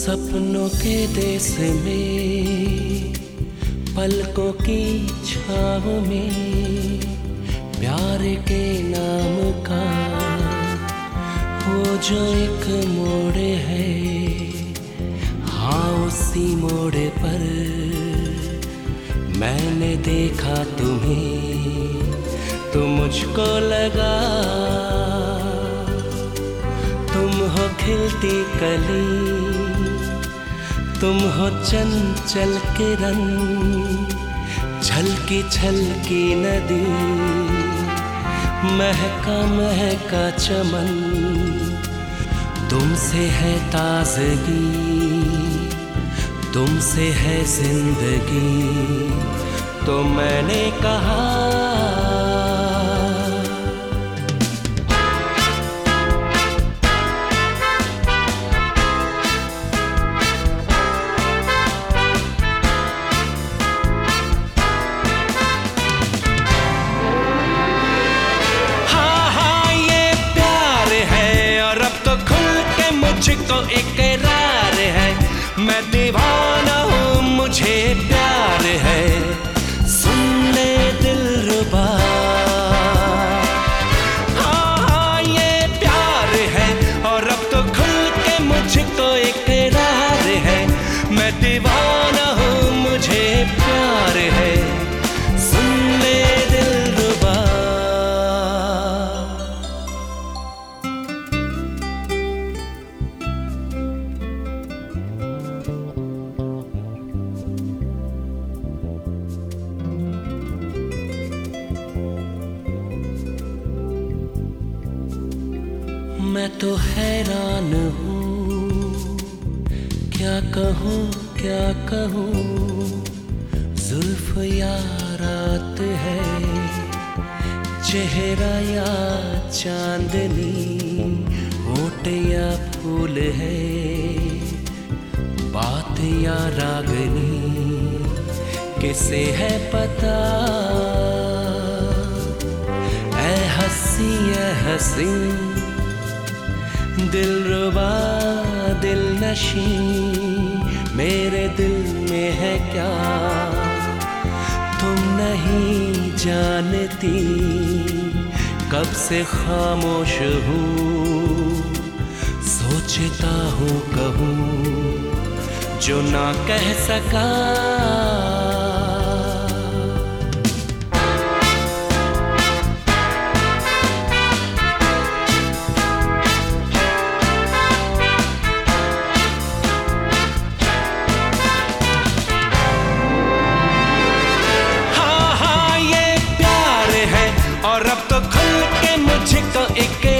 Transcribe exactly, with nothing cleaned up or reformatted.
सपनों के देश में पलकों की छाव में प्यार के नाम का वो जो एक मोड़ है, हाँ उसी मोड़ पर मैंने देखा तुम्हें, तो मुझको लगा तुम हो खिलती कली, तुम हो चंचल किरण, झलकी झलकी नदी, महका महका चमन, तुमसे है ताजगी, तुमसे है जिंदगी। तो मैंने कहा मुझको इकरार है, मैं दीवाना हूँ, मुझे प्यार है, सुन ले दिलरुबा। हाँ हाँ ये प्यार है और अब तो खुल के मुझको इकरार है, मैं दीवाना हूँ, मुझे प्यार है, सुन ले दिलरुबा। मैं तो हैरान हूँ, क्या कहूँ क्या कहूँ, जुल्फ या रात है, चेहरा या चांदनी, होठ या फूल है, बात या रागनी, किसे है पता। ऐ हंसी ऐ हंसी दिलरुबा दिलनशी, मेरे दिल में है क्या तुम नहीं जानती, कब से खामोश हूँ, सोचता हूँ कहूँ जो ना कह सका। और अब तो खुल के मुझको एक